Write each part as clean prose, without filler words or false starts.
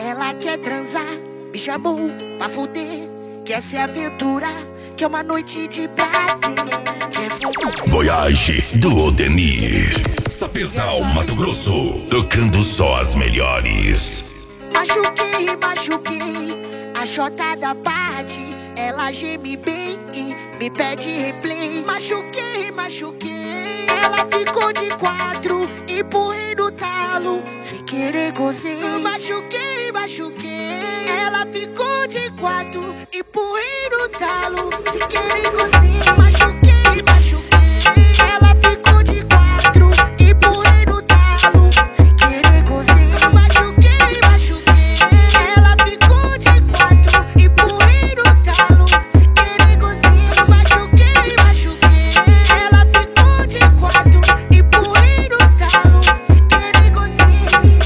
Ela quer transar, me chamou pra fuder. Quer se aventurar, quer uma noite de prazer. Quer fumar. Voyage do Odenir, Sapezal, Mato Grosso, tocando só as melhores. Machuquei, a chota da parte. Ela geme bem e me pede replay. Machuquei, ela ficou de quatro, empurrei no talo, sem querer gozei. Machuquei, ela ficou de quatro, empurrei no talo, sem querer gozei. Machuquei, ela ficou de quatro, empurrei no talo, sem querer gozei. Machuquei, ela ficou de quatro, empurrei no talo, sem querer gozei. Machuquei, ela ficou de quatro, empurrei no talo, sem querer gozei.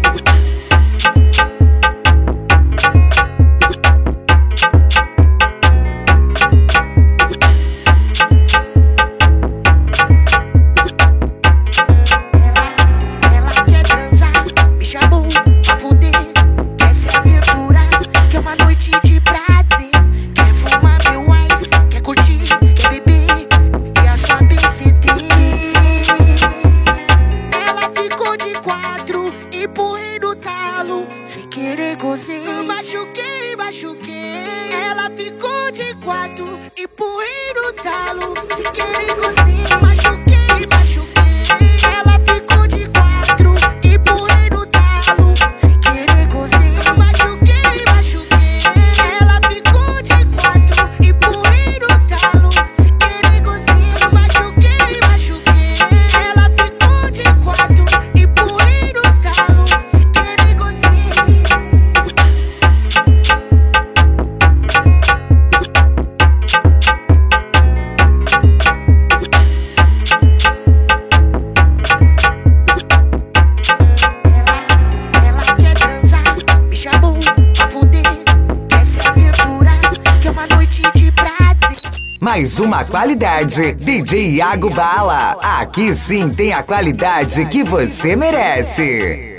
Ela quer transar, me chamou pra fuder. Quer se aventurar, quer uma noite de prazer. Quer fumar meu ice, quer curtir, quer beber e a sua BCT. Ela ficou de quatro, empurrei no talo, sem querer gozei. Machuquei, ela ficou de quatro, empurrei no talo, sem querer gozei. Machuquei, ela ficou de quatro, empurrei no talo, sem querer gozei. Machuquei, ela ficou de quatro, empurrei no talo, sem querer gozei. Machuquei, ela ficou de quatro, empurrei no talo, sem querer gozei. Ela quer transar, me chamou pra fuder. Quer se aventurar, quer uma noite de prazer. Mais uma qualidade, DJ Iago Bala. Aqui sim tem a qualidade que você merece.